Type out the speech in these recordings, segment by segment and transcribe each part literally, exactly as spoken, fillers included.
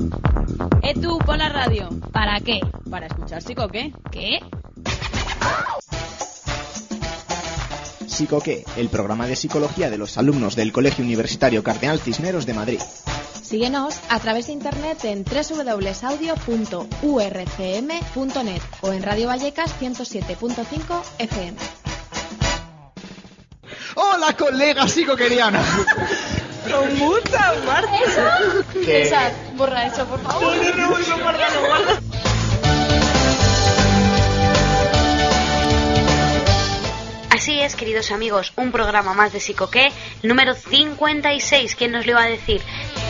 Eh, tú, pon la radio. ¿Para qué? Para escuchar Psicoqué. ¿Qué? Psicoqué, el programa de psicología de los alumnos del Colegio Universitario Cardenal Cisneros de Madrid. Síguenos a través de internet en doble u doble u doble u punto audio punto u r c m punto net o en Radio Vallecas ciento siete punto cinco F M. ¡Hola, colegas psicoquerianos! Con mucha marcha. Que... Esa, borra eso, por favor. No, no, no, eso guárdalo, guárdalo. Así es, queridos amigos, un programa más de Psicoqué, número cincuenta y seis, ¿quién nos lo iba a decir?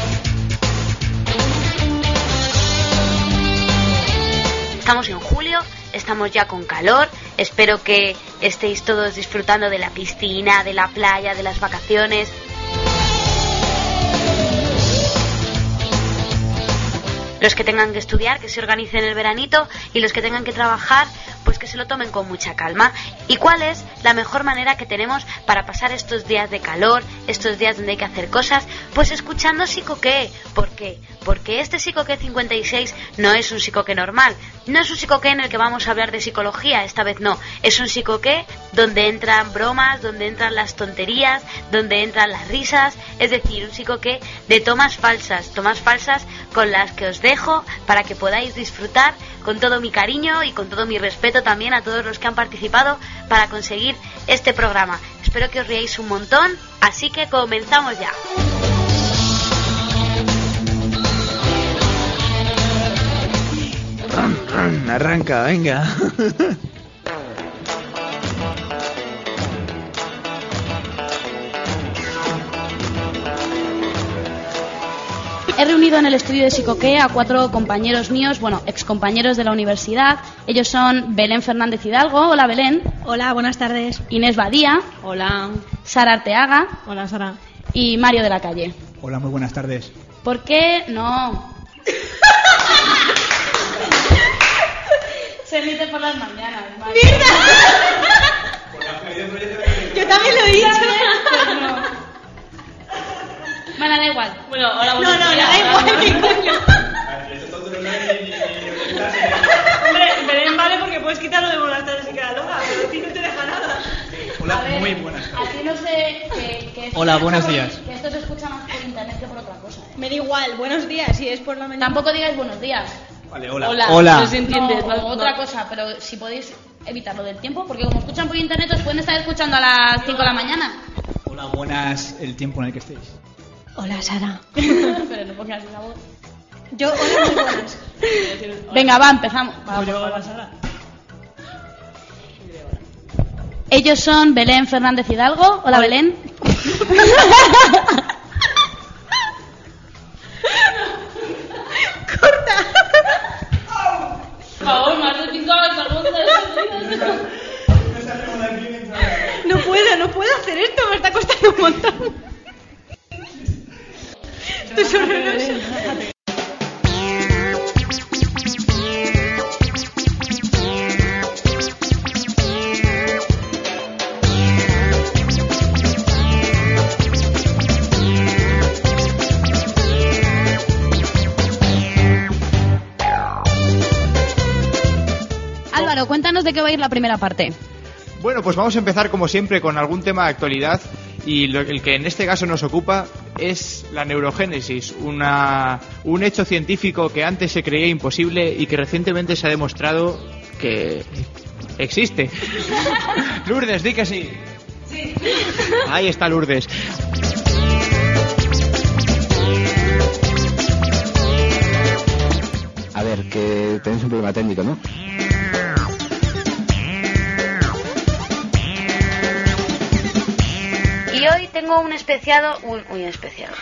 Estamos en julio, estamos ya con calor, espero que estéis todos disfrutando de la piscina, de la playa, de las vacaciones. Los que tengan que estudiar, que se organicen el veranito, y los que tengan que trabajar, pues que se lo tomen con mucha calma. ¿Y cuál es la mejor manera que tenemos para pasar estos días de calor, estos días donde hay que hacer cosas? Pues escuchando Psicoqué. ¿Por qué? Porque este Psicoqué cincuenta y seis no es un Psicoqué normal, no es un Psicoqué en el que vamos a hablar de psicología, esta vez no, es un Psicoqué donde entran bromas, donde entran las tonterías, donde entran las risas, es decir, un Psicoqué de tomas falsas, tomas falsas con las que os dejo para que podáis disfrutar con todo mi cariño y con todo mi respeto también a todos los que han participado para conseguir este programa. Espero que os riáis un montón, así que comenzamos ya. Arranca, venga. He reunido en el estudio de Psicoqué a cuatro compañeros míos, bueno, excompañeros de la universidad. Ellos son Belén Fernández Hidalgo. Hola, Belén. Hola, buenas tardes. Inés Badía. Hola. Sara Arteaga. Hola, Sara. Y Mario de la Calle. Hola, muy buenas tardes. ¿Por qué no? Se emite por las mañanas. Mario. Yo también lo he dicho. Pues no. Bueno, da igual. Bueno, hola, No, no, no, da igual. Hombre, Belén vale porque puedes quitarlo de buenas tardes y queda loca, pero a ti no te deja nada. Hola, A ver, muy buenas tardes. A ti no sé que, que esto Hola, se buenos escucha días. por- que esto se escucha más por internet que por otra cosa. Me da igual, buenos días, si es por la mañana. Tampoco digáis buenos días. Vale, hola. Hola. No se entiende. No, o otra cosa, pero si podéis evitar lo del tiempo, porque como escuchan por internet os pueden estar escuchando a las cinco de la mañana. Hola, buenas el tiempo en el que estéis. Hola, Sara. Pero no pongas la voz. Yo, hola, muy buenas. Venga, va, empezamos. Va, Pues yo, por favor. hola, Sara. Ellos son Belén Fernández Hidalgo. Hola, Belén. Por favor, más de cinco No puedo, no puedo hacer esto, me está costando un montón. Esto es horroroso. Álvaro, cuéntanos de qué va a ir la primera parte. Bueno, pues vamos a empezar como siempre con algún tema de actualidad y lo, el que en este caso nos ocupa es la neurogénesis, una, un hecho científico que antes se creía imposible y que recientemente se ha demostrado que existe. Lourdes, di que sí. Sí. Ahí está Lourdes. A ver, que tenéis un problema técnico, ¿no? Y hoy tengo un especiado, un, un especiado.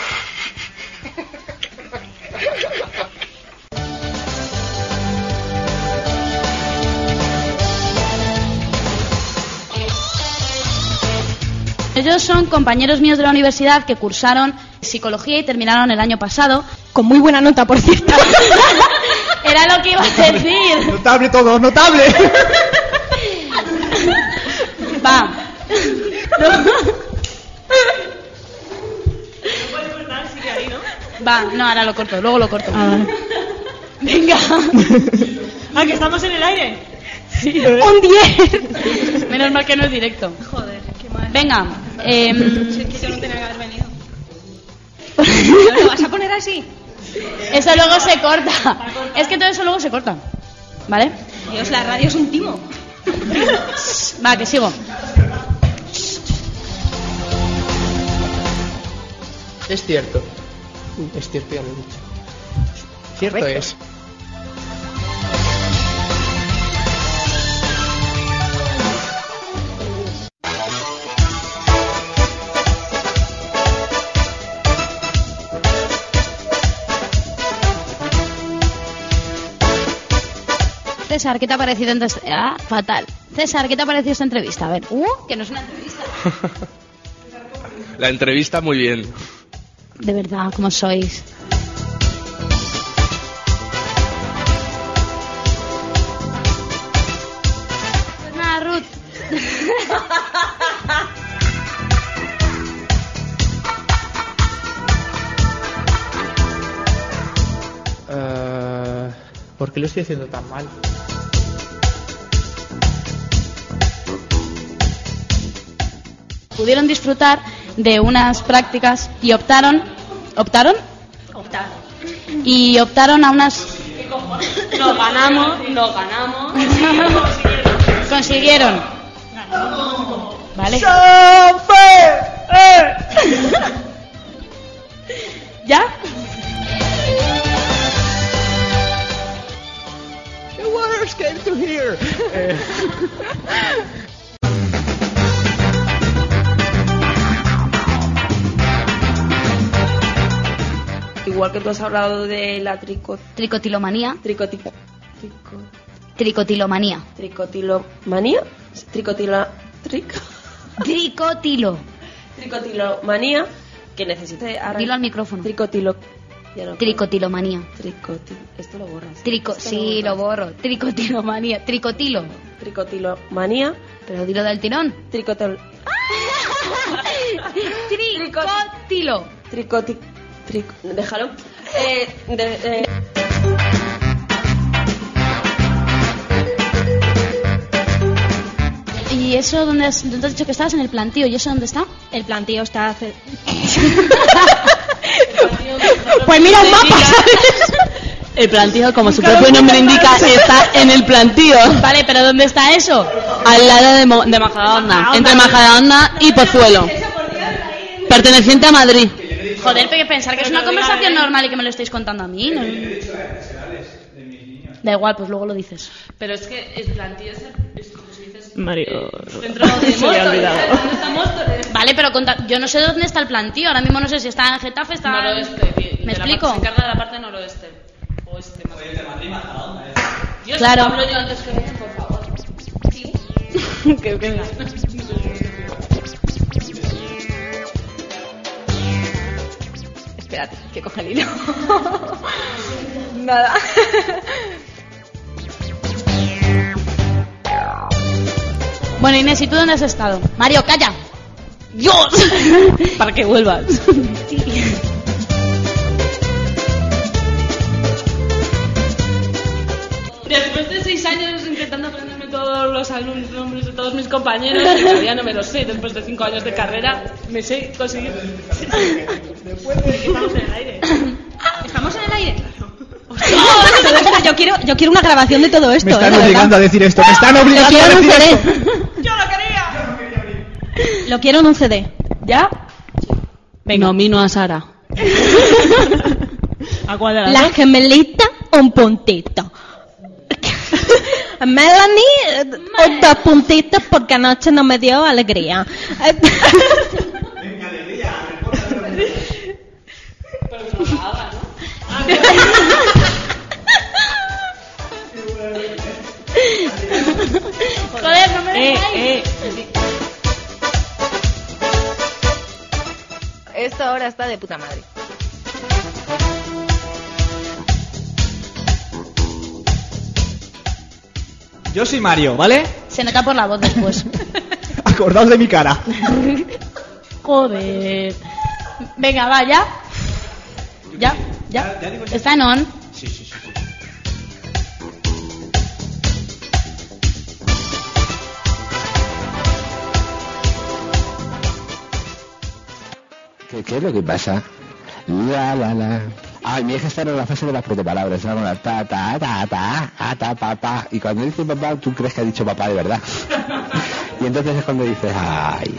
Ellos son compañeros míos de la universidad que cursaron psicología y terminaron el año pasado. Con muy buena nota, por cierto. Era lo que iba a decir. Notable todo, notable. Va. No puedes cortar, sigue ahí, ¿no? Va, no, ahora lo corto, luego lo corto. Ah, vale. Venga. Ah, que estamos en el aire. Sí. Un diez. Menos mal que no es directo. Joder, qué mal. Venga. Eh... Si es que yo no tenía que haber venido. ¿Pero lo vas a poner así? Eso luego se corta. Es que todo eso luego se corta. ¿Vale? Dios, la radio es un timo. Va, que sigo. Es cierto. Es cierto, ya lo he dicho. Cierto Correcto. es. César, ¿qué te ha parecido entonces? Ah, fatal. César, ¿qué te ha parecido esta entrevista? A ver, uh, que no es una entrevista. La entrevista muy bien. De verdad, ¿cómo sois? Pues nada, Ruth. Uh, ¿Por qué lo estoy haciendo tan mal? Pudieron disfrutar de unas prácticas y optaron, ¿optaron? Optar. Y optaron a unas... Nos ganamos, nos ganamos. Consiguieron. ¿Vale? ¿Ya? The waters came to here. Eh. Igual que tú has hablado de la trico... Tricotilomanía. Tricoti... Trico... Tricotilomanía. Tricotilomanía. Tricotilo... Trico... Tricotilo. Tricotilomanía. Que necesita... arran- Dilo al micrófono. Tricotilo... Ya no- Tricotilomanía. Tricoti... Esto lo borras. Trico... Esto Sí, lo borras. borro. Tricotilomanía. Tricotilo. Tricotilomanía. Pero dilo del tirón. Tricotol... Tricotilo. Tricoti... Trico... Déjalo. Eh... de- eh. ¿Y eso dónde has, dónde has dicho que estabas? En el plantío. ¿Y eso dónde está? El plantío está... hace- Pues mira un mapa, ¿sabes? El plantío, como su propio nombre indica, está en el plantío. Vale, pero ¿dónde está eso? Al lado de, Mo- de Majadahonda, entre Majadahonda y Pozuelo. Perteneciente a Madrid. Joder, pero pensar que es una conversación normal y que me lo estáis contando a mí. ¿No? Da igual, pues luego lo dices. Pero es que el plantío es, es como si dices... Mario... Dentro de Se me ha olvidado. Vale, pero conta- yo no sé dónde está el plantío. Ahora mismo no sé si está en Getafe, está en... Noroeste. ¿Me de la explico? parte- se encarga de la parte noroeste. Oeste, más bien. Dios, Claro. hablo yo antes que vengan, por favor. Sí. Que venga. Espérate, que coge el hilo. Nada. Bueno, Inés, ¿y tú dónde has estado? Mario, calla. ¡Dios! Para que vuelvas. Después de seis años intentando aprenderme todos los alumnos, nombres de todos mis compañeros, que todavía no me los sé, después de cinco años de carrera, me sé conseguir. Estamos en el aire. ¿Estamos en el aire? Pero espera, yo quiero, yo quiero una grabación de todo esto. Me están ¿eh? De obligando a decir esto, me están verdad. Lo obligando quiero a en un decir C D. esto. ¡Yo lo quería! Lo quiero en un C D. ¿Ya? Venga. Nomino a Sara. ¿A cuál de las La gemelita, un puntito. Melanie, eh, dos puntitos porque anoche no me dio alegría. Venga, alegría. Pero que no la haga, ¿no? Joder, no me Eh, dejáis. eh. Esto ahora está de puta madre. Yo soy Mario, ¿vale? Se nota por la voz después. Acordaos de mi cara. Joder. Venga, va, ya. Ya. ¿Ya? Ya digo ya. ¿Está en on? Sí, sí, sí. sí. ¿Qué, ¿Qué es lo que pasa? La, la, la. Ay, mi hija está en la fase de las protopalabras. Se llama ta, ta, ta, ta, ta, ta, papá. Y cuando dice papá, tú crees que ha dicho papá de verdad. Y entonces es cuando dices, ay.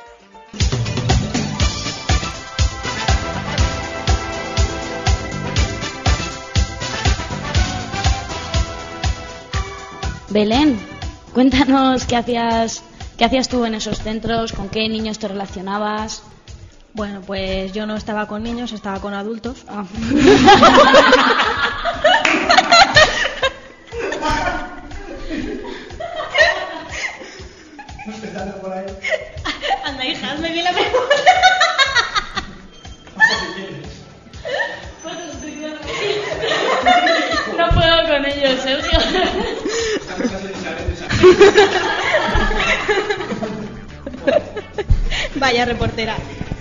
Belén, cuéntanos qué hacías, qué hacías tú en esos centros, con qué niños te relacionabas. Bueno, pues yo no estaba con niños, estaba con adultos. Ah. Empezando por ahí. Anda, hija, hazme bien la pregunta. No puedo con ellos, Sergio. Vaya reportera.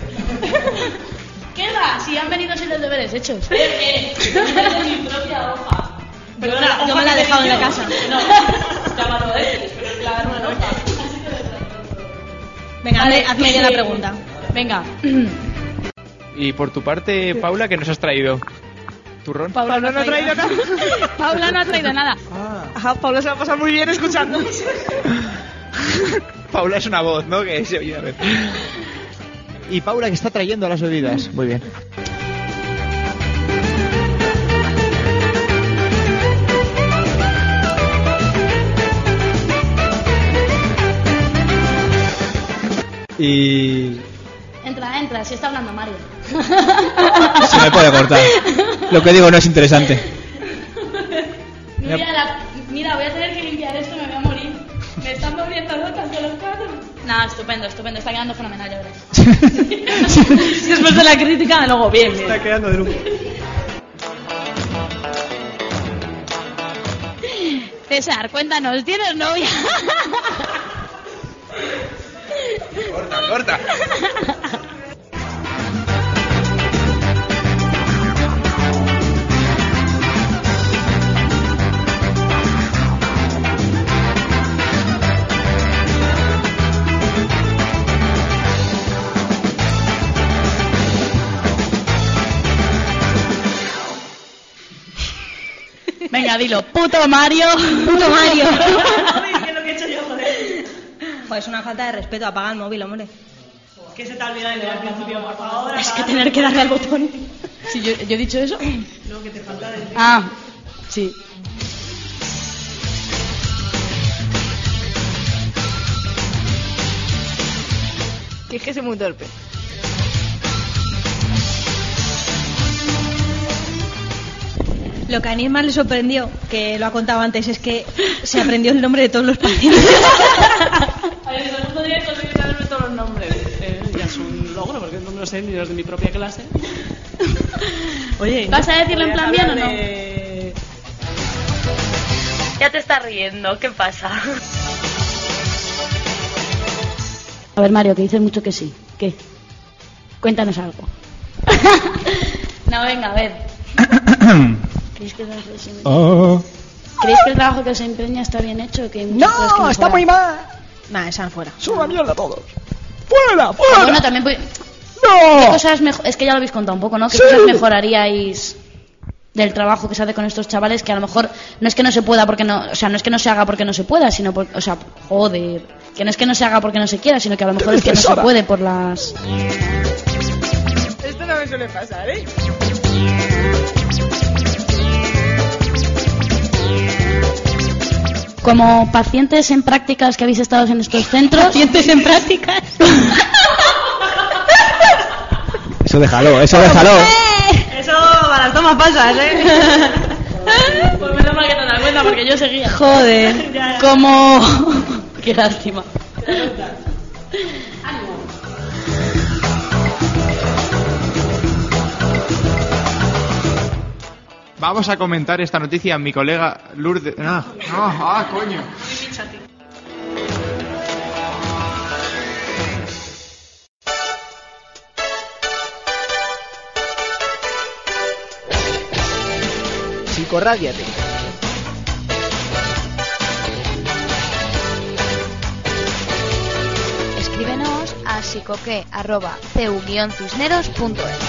¿Qué va? Si han venido sin los deberes hechos. Eh, eh, mi propia hoja. Perdona, Yo me la he dejado en la casa. No, llámalo X, pero es la una hoja. Venga, Vale, hazme, hazme ya la pregunta. Venga. Y por tu parte, Paula, ¿qué nos has traído? ¿Turrón? Paula no ha traído nada. Paula no ha traído nada. Ajá, Paula se va a pasar muy bien escuchando. Paula es una voz, ¿no? Que se oye a ver. Y Paula, que está trayendo las bebidas. Muy bien. Y... Entra, entra, si está hablando Mario. se me puede cortar. Lo que digo no es interesante. Mira, la- mira, voy a tener que limpiar esto, me voy a morir. Me están moviendo locas de los cuatro. No, estupendo, estupendo, está quedando fenomenal, ya verás. Después de la crítica, luego bien, bien. Está quedando de lujo. César, cuéntanos, ¿tienes novia? Corta, corta. Venga, dilo, puto Mario. Puto Mario. ¿Qué es lo que he hecho yo, joder? Pues es una falta de respeto, apaga el móvil, hombre. Que se te ha olvidado de leer al principio, por favor. Es que apaga. tener que darle al botón. Sí, yo, yo he dicho eso. No, que te falta decir. Ah, sí. Que es que soy muy torpe. Lo que a Nisma le sorprendió, que lo ha contado antes, es que se aprendió el nombre de todos los pacientes. A ver, no podría conseguir saberme todos los nombres. Eh, ya es un logro, porque no me lo sé ni los de mi propia clase. Oye, ¿Vas a decirlo en plan bien o no? de... Ya te estás riendo, ¿qué pasa? A ver, Mario, que dices mucho que sí. ¿Qué? Cuéntanos algo. No, venga, a ver. ¿Creéis que, os- Oh. ¿Creéis que el trabajo que os empeña está bien hecho? Que hay muchas cosas que ¡No! ¡Está mejorar? muy mal! Nah, esa fuera. ¡Son una mierda todos! ¡Fuera! Ah, ¡Fuera! bueno, también puede... ¡No! ¿Qué cosas mejo- Es que ya lo habéis contado un poco, ¿no? ¿Qué Sí. cosas mejoraríais del trabajo que se hace con estos chavales? Que a lo mejor no es que no se pueda porque no... O sea, no es que no se haga porque no se pueda, sino por... O sea, joder. Que no es que no se haga porque no se quiera, sino que a lo mejor es que no se Defensora. puede por las... Esto no me suele pasar, ¿eh? Como pacientes en prácticas que habéis estado en estos centros... ¿Pacientes en prácticas? Eso déjalo, eso déjalo. Eso para las tomas falsas, ¿eh? Pues menos mal que te das cuenta, porque yo seguía. Joder. Ya, ya. Como... Qué lástima. Vamos a comentar esta noticia a mi colega Lourdes. No, no, ah, coño. Psicorrádiate. Escríbenos a psicoque arroba cu guion cisneros punto es.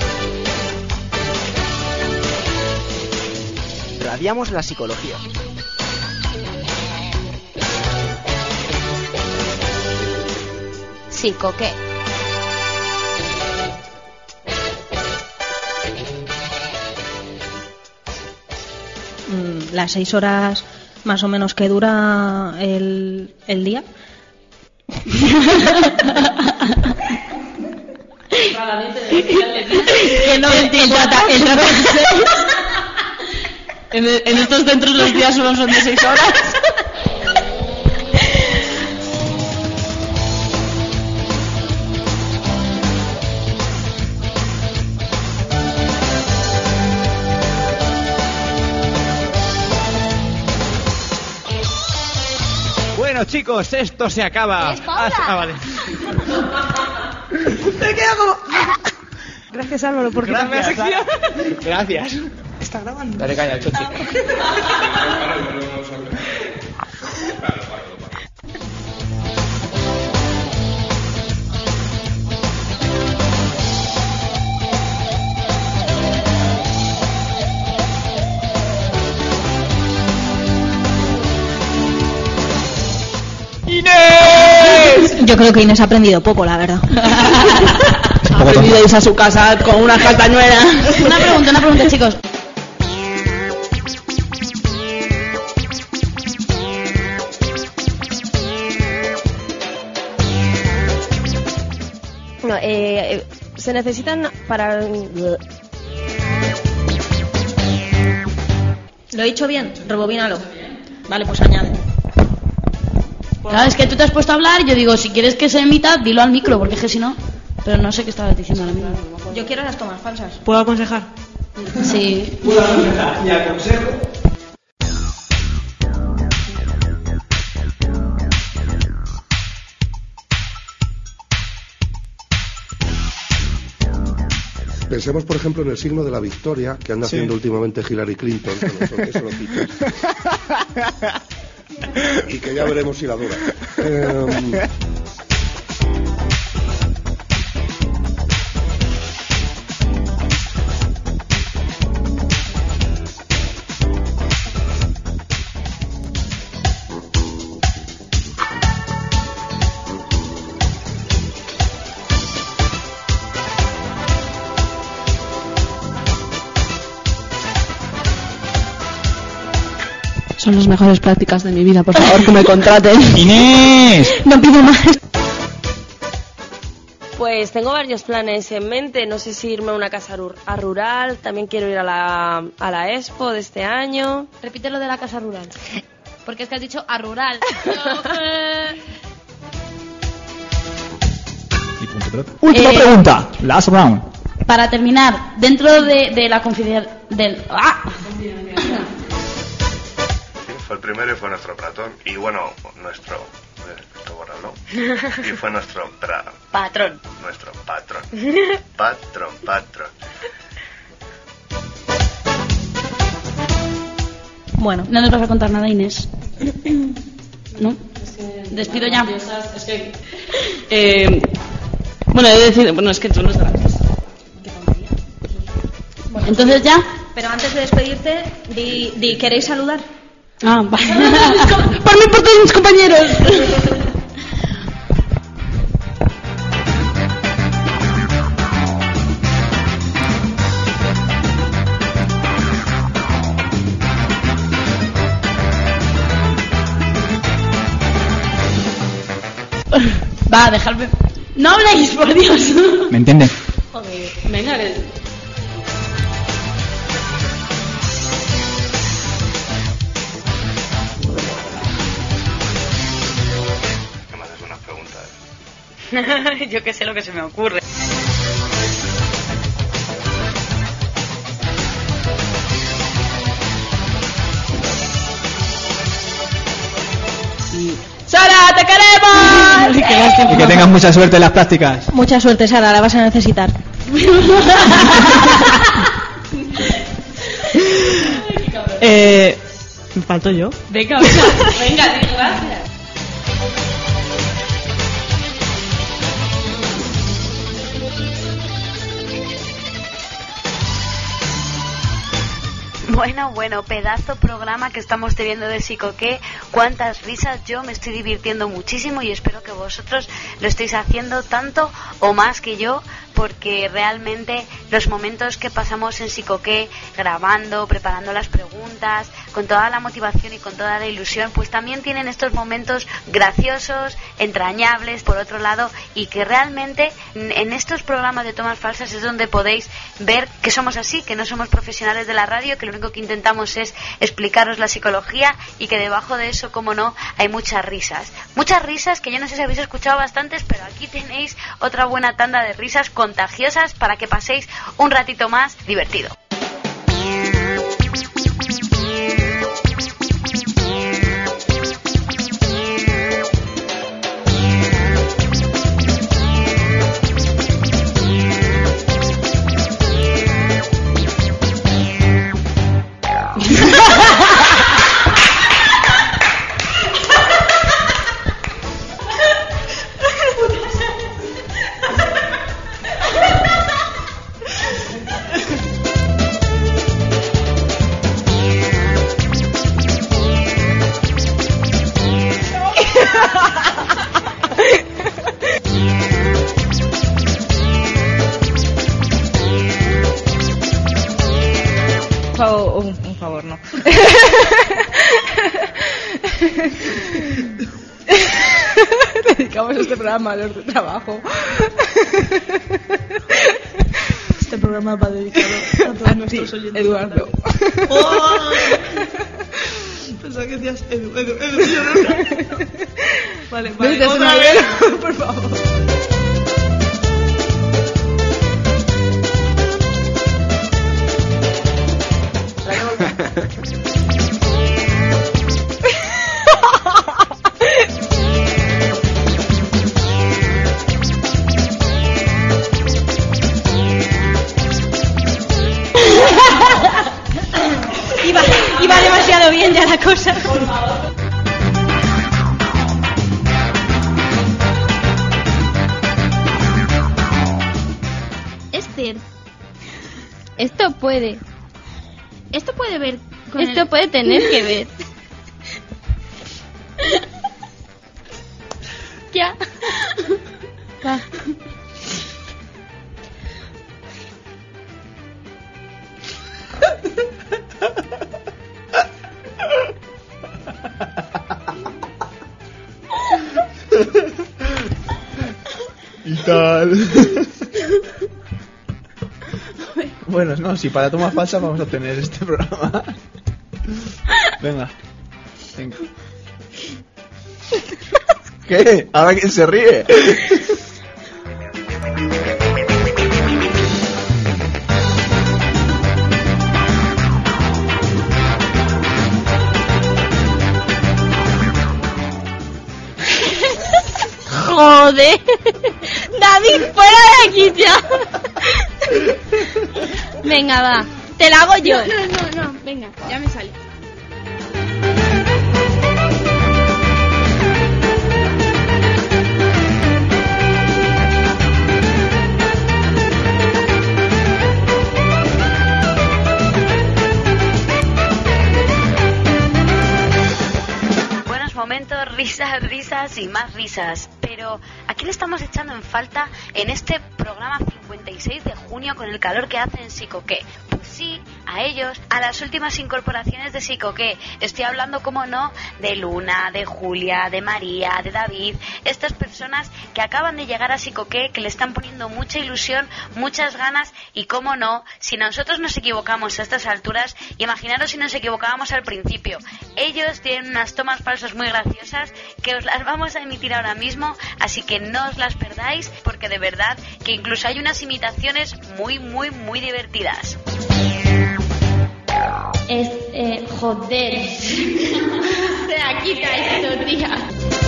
Radiamos la psicología. Psicoque. Las seis horas más o menos que dura el, el día. Que no veinticuatro, en, en estos centros los días solo son de seis horas. Bueno, chicos, esto se acaba. Ah, ah, vale. Me quedo como... Gracias, Álvaro, por quitarme la Gracias, sección. Gracias. Está grabando. Dale caña, Chochi. ¡Inés! Yo creo que Inés ha aprendido poco, la verdad. Ha aprendido a irse a su casa con una castañuela. Una pregunta, una pregunta, chicos. No, eh, eh, se necesitan para... ¿Lo he dicho bien? Rebobínalo. Vale, pues añade. Claro, es que tú te has puesto a hablar y yo digo, si quieres que se emita, dilo al micro, porque es que si no... Pero no sé qué estabas diciendo ahora mismo. Yo quiero las tomas falsas. ¿Puedo aconsejar? Sí. Puedo aconsejar y aconsejo. Pensemos, por ejemplo, en el signo de la victoria que anda Sí. haciendo últimamente Hillary Clinton, con eso, eso lo quitas. Y que ya veremos si la dura. Eh, Son las mejores prácticas de mi vida, por favor, que me contraten. ¡Inés! No pido más. Pues tengo varios planes en mente. No sé si irme a una casa ru- a rural. También quiero ir a la, a la Expo de este año. Repite lo de la casa rural. Porque es que has dicho a rural. Última Eh, pregunta. Last round. Para terminar, dentro de, de la confidencialidad del... ¡Ah! Fue el primero y fue nuestro Platón. Y bueno, nuestro... eh, esto bórralo. Y fue nuestro... Pra, Patrón. nuestro patrón. Patrón, patrón. Bueno, no nos vas a contar nada, Inés. ¿No? Despido ya. Es que... Eh, bueno, he de decir... Bueno, es que tú no estás. Entonces ya. Pero antes de despedirte, di, di ¿queréis saludar? Ah, vale. Por mí, por todos mis compañeros. Va, dejadme. No habléis, por Dios. ¿Me entiende? Joder, venga, que... ¿Qué me haces unas preguntas? Yo qué sé lo que se me ocurre. ¡Sara, te queremos! Y que tengas mucha suerte en las prácticas. Mucha suerte, Sara, la vas a necesitar. Eh, me falto yo. Venga, venga, venga, di gracias. Bueno, bueno, pedazo programa que estamos teniendo de Psicoqué. Cuántas risas, yo me estoy divirtiendo muchísimo y espero que vosotros lo estéis haciendo tanto o más que yo, porque realmente los momentos que pasamos en Psicoqué grabando, preparando las preguntas, con toda la motivación y con toda la ilusión, pues también tienen estos momentos graciosos, entrañables, por otro lado, y que realmente en estos programas de tomas falsas es donde podéis ver que somos así, que no somos profesionales de la radio, que lo único que intentamos es explicaros la psicología y que debajo de eso, como no, hay muchas risas. Muchas risas que yo no sé si habéis escuchado bastantes, pero aquí tenéis otra buena tanda de risas contagiosas para que paséis un ratito más divertido. Un, un favor, no. Dedicamos este programa a los de trabajo. Este programa va dedicado a todos a nuestros ti, oyentes. Eduardo. Oh, pensaba que decías Edu, Edu, Edu. Yo no. Vale, vale. Otra vez, por favor. iba, iba demasiado bien ya la cosa. Por favor. Esther, esto puede. Esto puede ver. Con esto el... puede tener que ver. Ya. Va. Y tal. Bueno, no, si para tomas falsas vamos a tener este programa. Venga. Venga. ¿Qué? ¿Ahora quién se ríe? Joder. David, fuera de aquí ya. Venga, va. Te la hago yo. No, no, no, venga, ya me sale. Momentos, risas, risas y más risas. Pero ¿a quién estamos echando en falta en este programa cincuenta y seis de junio con el calor que hace en Psicoqué? Pues sí, a ellos, a las últimas incorporaciones de Psicoqué. Estoy hablando, como no, de Luna, de Julia, de María, de David. Estas personas que acaban de llegar a Psicoqué, que le están poniendo mucha ilusión, muchas ganas y, como no, si nosotros nos equivocamos a estas alturas, imaginaros si nos equivocábamos al principio. Ellos tienen unas tomas falsas muy graciosas que os las vamos a emitir ahora mismo, así que no os las perdáis, porque de verdad que incluso hay unas imitaciones muy, muy, muy divertidas. Es, eh, joder. Se la quita esto, tía.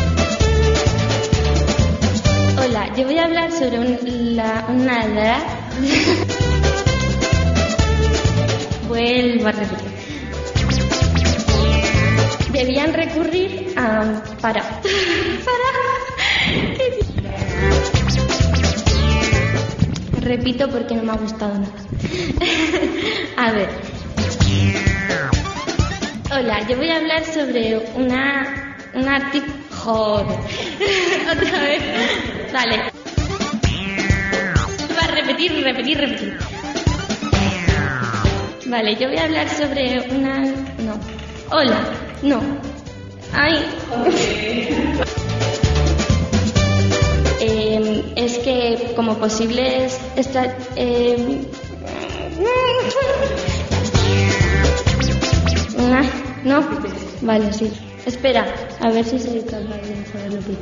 Hola, yo voy a hablar sobre un, la, una edad. Vuelvo a repetir. debían recurrir a... para... para... Repito porque no me ha gustado nada. A ver. Hola, yo voy a hablar sobre una... un artículo... Joder. Otra vez. Vale. Va a repetir, repetir, repetir. Vale, yo voy a hablar sobre una... No. Hola. No. Ay. eh, es que como posibles... Estra... Eh... ¿No? Vale, sí. Espera, a ver si soy capaz de saberlo bien.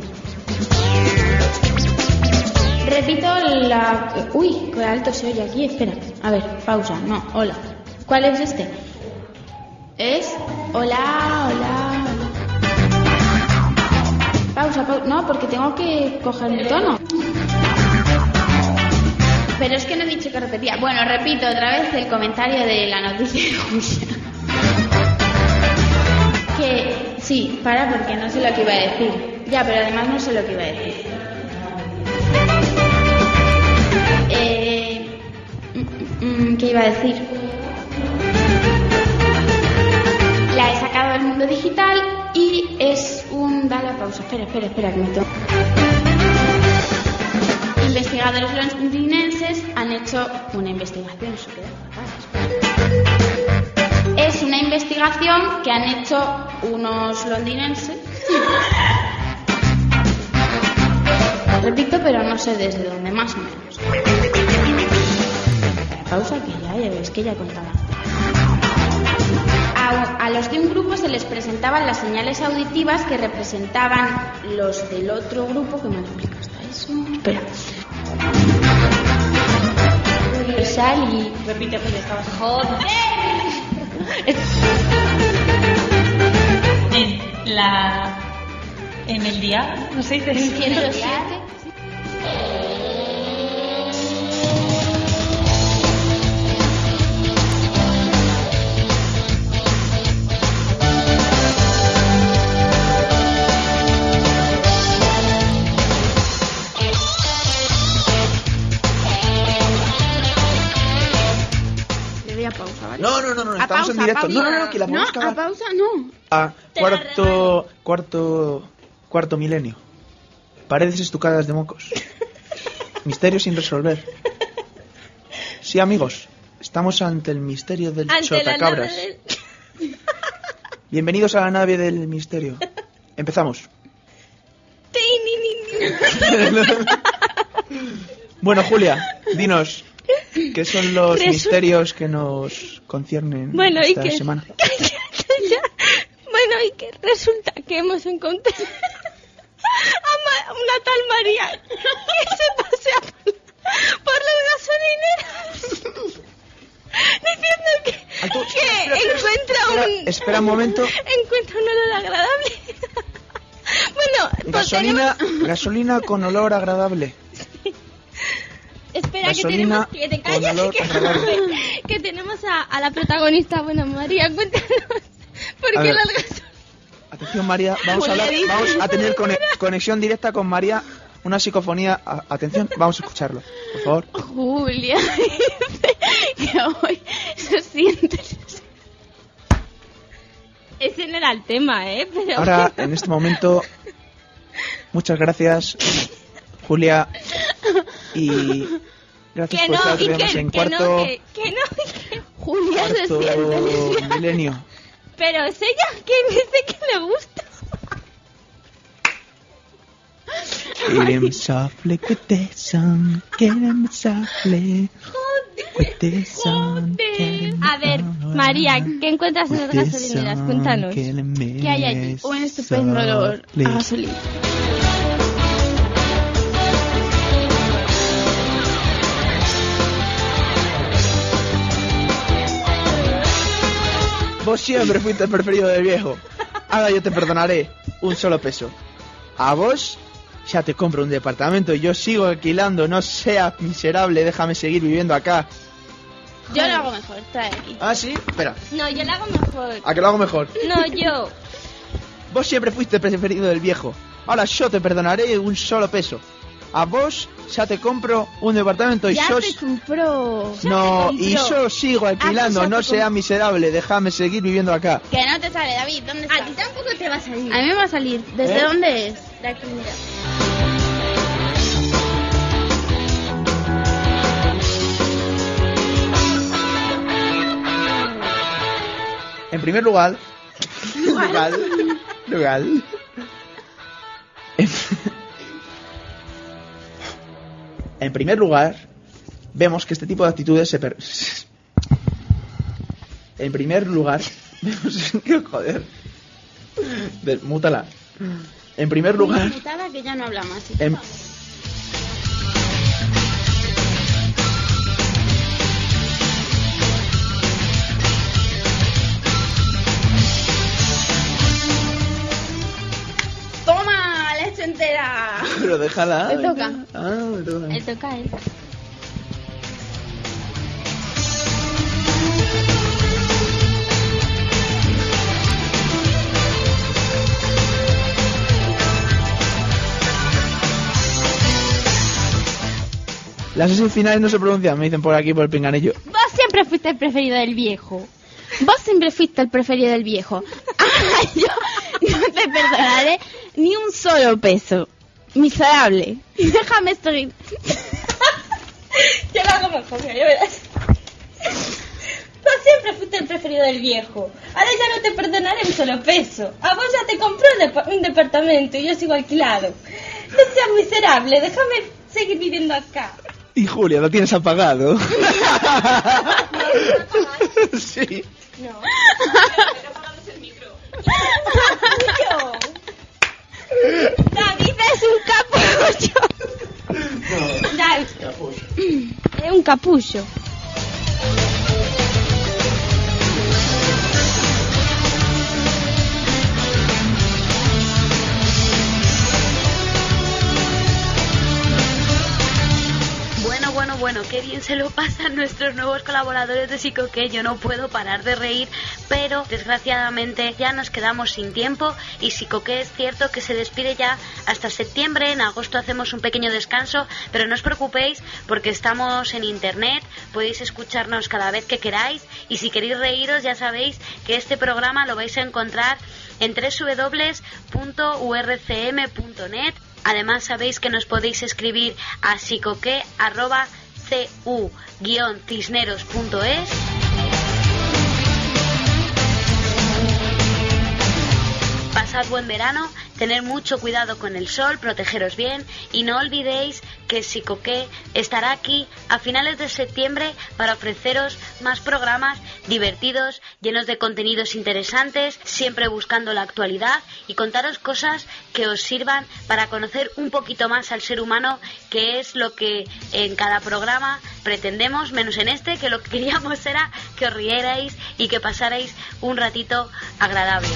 Repito la... Uy, qué alto se oye aquí, espera. A ver, pausa, no, hola. ¿Cuál es este? Es... Hola, hola, hola. Pausa, pausa. No, porque tengo que coger el tono. Pero es que no he dicho que repetía. Bueno, repito otra vez el comentario de la noticia de Julia. Que... Sí, para porque no sé lo que iba a decir. Ya, pero además no sé lo que iba a decir. Eh, ¿Qué iba a decir? La he sacado del mundo digital y es un... Da la pausa. Espera, espera, espera, que me toco. Investigadores londinenses han hecho una investigación. Eso queda fatal. Es una investigación que han hecho unos londinenses. Repito, pero no sé desde dónde, más o menos. Pausa, que ya, ya ves que ya contaba. A, a los de un grupo se les presentaban las señales auditivas que representaban los del otro grupo. ¿Qué me lo explica hasta eso? Espera. Universal y... Repite, pues estabas... ¡Joder! En la... En el día... No sé, de ciento siete. Pausa, ¿vale? No, no, no, no, a estamos pausa, en directo. pausa. No, no, no, que la vamos no, a acabar. a pausa no. A cuarto, cuarto, cuarto milenio. Paredes estucadas de mocos. Misterio sin resolver. Sí, amigos, estamos ante el misterio del chotacabras. Del... Bienvenidos a la nave del misterio. Empezamos. Bueno, Julia, dinos, ¿qué son los Resu... misterios que nos conciernen bueno, esta y que... semana? Bueno, y que resulta que hemos encontrado a Ma... una tal María que se pasea por, por las gasolineras diciendo que, Alto, que espera, espera, encuentra espera, un... Espera un momento. Encuentra un olor agradable. Bueno, gasolina, pues tenemos... gasolina con olor agradable. Espera, gasolina que tenemos... Que te calles, que, que tenemos a, a la protagonista. Bueno, María, cuéntanos. ¿Por qué las gasolineras? Atención, María, vamos a hablar, vamos a tener cone conexión directa con María. Una psicofonía. A atención, vamos a escucharlo, por favor. Julia, que hoy se siente... Ese no era el tema, ¿eh? Pero... Ahora, en este momento, muchas gracias, Julia, y gracias que por no, estar y que, en que cuarto, no, que, que no, que Julia se cuarto siente milenio. Pero es ella quien dice que le gusta. Get him softly with the sun, get him softly with the sun. A ver, María, ¿qué encuentras en las gasolineras? Cuéntanos. ¿Qué hay allí? Un estupendo olor a gasolina. Vos siempre fuiste el preferido del viejo. Ahora yo te perdonaré un solo peso. A vos ya te compro un departamento y yo sigo alquilando. No seas miserable, déjame seguir viviendo acá. Yo lo hago mejor, trae aquí. ¿Ah, sí? Espera. No, yo lo hago mejor. ¿A que lo hago mejor? No, yo. Vos siempre fuiste preferido del viejo. Ahora yo te perdonaré un solo peso. A vos ya te compro un departamento y ya yo... te compró. No, Ya te y compró. yo sigo alquilando, Ah, ya no te sea comp- miserable, déjame seguir viviendo acá. Que no te sale, David. ¿Dónde está? A ti tampoco te va a salir. A mí me va a salir. ¿Desde ¿Eh? dónde es? De aquí, mira. En primer lugar... lugar... lugar... En... en primer lugar, vemos que este tipo de actitudes se... Per... En primer lugar, vemos... Joder. Mútala. En primer lugar... Putada que ya no hablamos así. En... ¡Toma! ¡Leche entera! Pero déjala. Te toca. Ah, me toca. Le toca a él. Las S finales no se pronuncian, me dicen por aquí por el pinganillo. Vos siempre fuiste el preferido del viejo. Vos siempre fuiste el preferido del viejo. Ah, yo no te perdonaré ni un solo peso. Miserable. Déjame seguir. Yo lo hago mejor, mira, ya verás. Vos siempre fuiste el preferido del viejo. Ahora ya no te perdonaré un solo peso. A vos ya te compró un, depa- un departamento y yo sigo alquilado. No seas miserable, déjame seguir viviendo acá. Y Julia, lo tienes apagado. Sí. No. David es un capullo. David. Es un capullo. Bueno, bueno, bueno, qué bien se lo pasan nuestros nuevos colaboradores de Psicoqué. Yo no puedo parar de reír, pero desgraciadamente ya nos quedamos sin tiempo y Psicoqué es cierto que se despide ya hasta septiembre. En agosto hacemos un pequeño descanso, pero no os preocupéis porque estamos en internet, podéis escucharnos cada vez que queráis y si queréis reíros ya sabéis que este programa lo vais a encontrar en doble u doble u doble u punto u r c m punto net. Además sabéis que nos podéis escribir a psicoque arroba cu guion cisneros punto es. Pasad buen verano, tener mucho cuidado con el sol, protegeros bien y no olvidéis que Psicoqué estará aquí a finales de septiembre para ofreceros más programas divertidos, llenos de contenidos interesantes, siempre buscando la actualidad y contaros cosas que os sirvan para conocer un poquito más al ser humano, que es lo que en cada programa pretendemos, menos en este, que lo que queríamos era que os rierais y que pasarais un ratito agradable.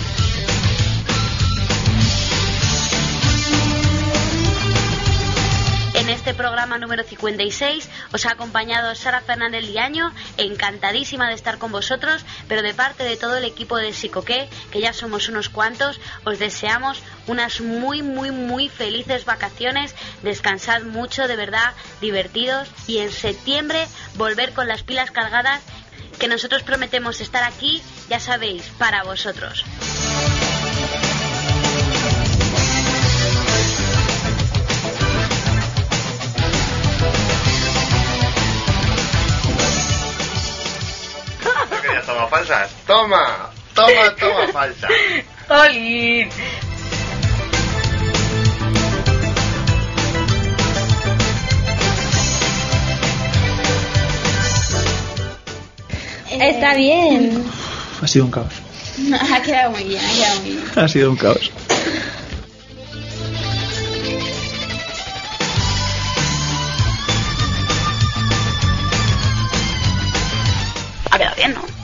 En este programa número cincuenta y seis os ha acompañado Sara Fernández Liaño, encantadísima de estar con vosotros, pero de parte de todo el equipo de Psicoqué, que ya somos unos cuantos, os deseamos unas muy, muy, muy felices vacaciones, descansad mucho, de verdad, divertidos, y en septiembre volver con las pilas cargadas, que nosotros prometemos estar aquí, ya sabéis, para vosotros. Toma falsas, toma, toma, toma falsa. ¡Jolín! Está bien. Ha sido un caos. Ha quedado muy bien, ha quedado muy bien. Ha sido un caos. Ha quedado bien, ¿no?